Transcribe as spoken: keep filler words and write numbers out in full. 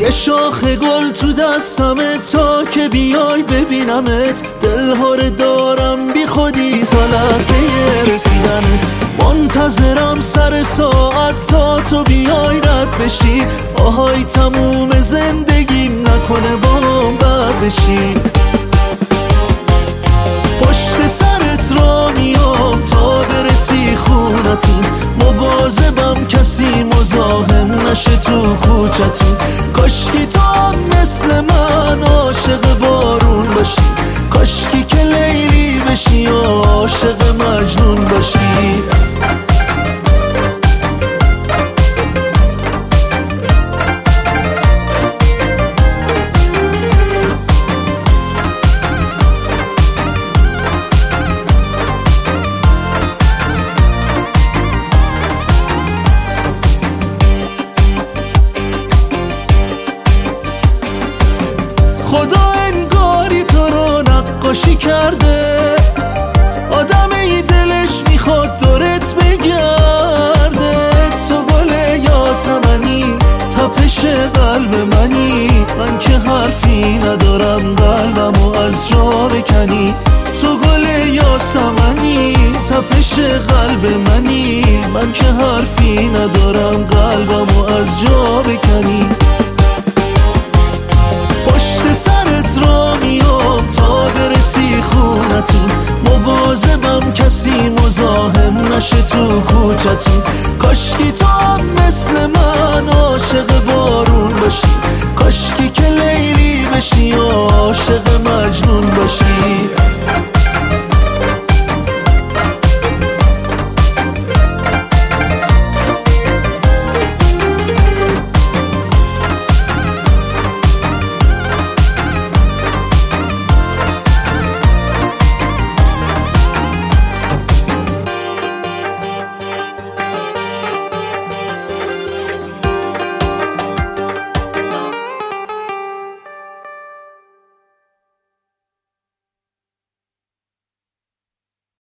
یه شاخ گل تو دستمه تا که بیای ببینمت، دلهاره دارم بی خودی تا لحظه رسیدنت. منتظرم سر ساعت تا تو بیای رد بشی، آهای تموم زندگیم نکنه با هم بد بشی. پشت سرت را میام تا برسی خونتون، مواظبم کسی مزاحم نشه تو کوچتون. کاشکی تو هم مثل من عاشق بارون باشی، کاشکی که لیلی بشی و عاشق مجنون باشی. خدا انگاری تو رو نقاشی کرده، آدم ای دلش میخواد دورت بگرده. تو گل یاسمنی، تپش قلب منی، من که حرفی ندارم قلبمو از جا بکنی. تو گل یاسمنی، تپش قلب منی، من که حرفی ندارم قلبمو از جا بکنی. پشت سرت را میام تا برسی خونتون، مواظبم کسی مزاحم نشه تو کوچتون. کاشکی تو هم مثل من عاشق بارون باشی، کاشکی که لیلی بشی و عاشق مجنون